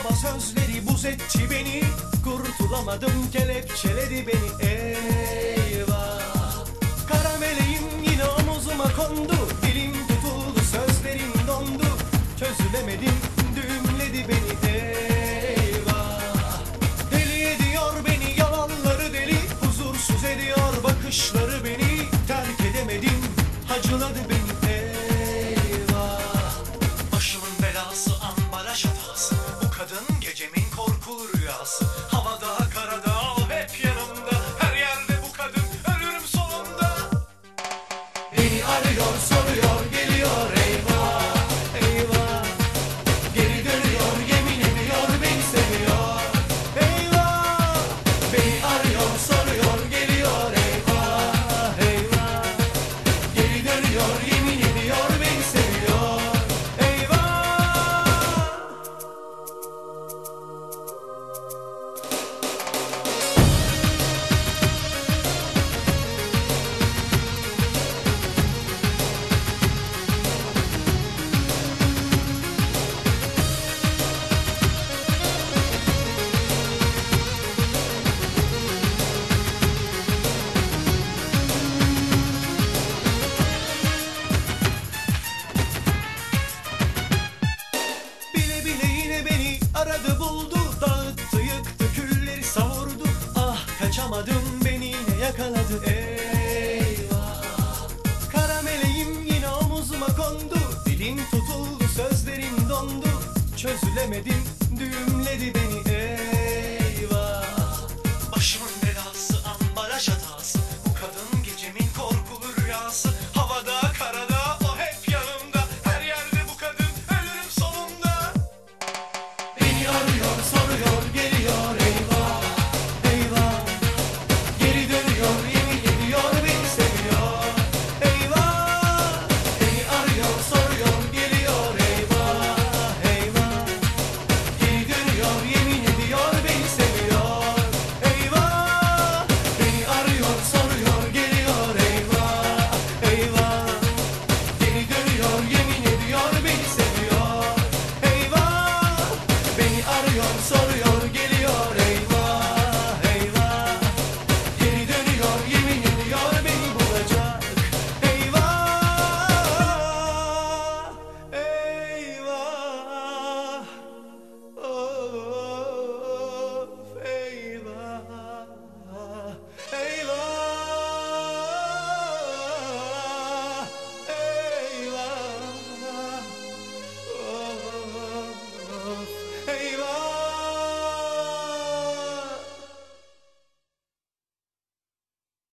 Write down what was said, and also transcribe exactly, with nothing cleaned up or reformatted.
Ama sözleri buz etti beni, kurtulamadım, kelepçeledi beni. Eyvah. Kara meleğim yine omuzuma kondu, dilim tutuldu, sözlerim dondu, çözülemedim, düğümledi beni. Eyvah. Deli ediyor beni yalanları, deli huzursuz ediyor bakışları beni, terk edemedim, hacıladı beni. Eyvah. Başımın belası, ambalaj hatası, bu kadın gecemin korkulu rüyası. Havada karada al hep yanımda, her yerde bu kadın, ölürüm sonunda. Beni arıyor soruyor geliyor, eyvah eyvah. Geri dönüyor yemin ediyor beni seviyor. Eyvah. Beni arıyor soruyor geliyor, eyvah eyvah. Geri dönüyor yemin ediyor beni seviyor. Eyvah. Bile bile yine beni aradı buldu, dağıttı yıktı külleri savurdu. Ah kaçamadım, beni yine yakaladı. Eyvah. Kara meleğim yine omuzuma kondu, dilim tutuldu, sözlerim dondu, çözülemedim,